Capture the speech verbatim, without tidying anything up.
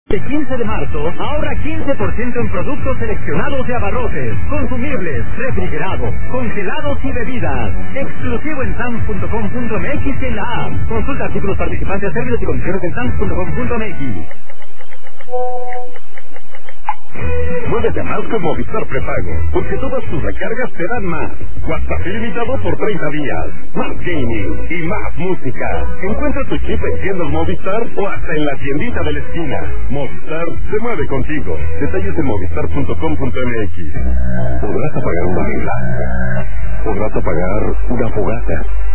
El quince de marzo, ahorra quince por ciento en productos seleccionados de abarrotes, consumibles, refrigerados, congelados y bebidas. Exclusivo en Sams punto com punto m x y en la app. Consulta artículos participantes, términos y condiciones en Sams punto com punto m x. Muévete más con Movistar Prepago, porque todas tus recargas te dan más. WhatsApp ilimitado por treinta días, más gaming y más música. Encuentra tu chip en tiendas Movistar o hasta en la tiendita de la esquina. Movistar se mueve contigo. Detalles en movistar punto com punto m x. Podrás apagar una vela, podrás apagar una fogata,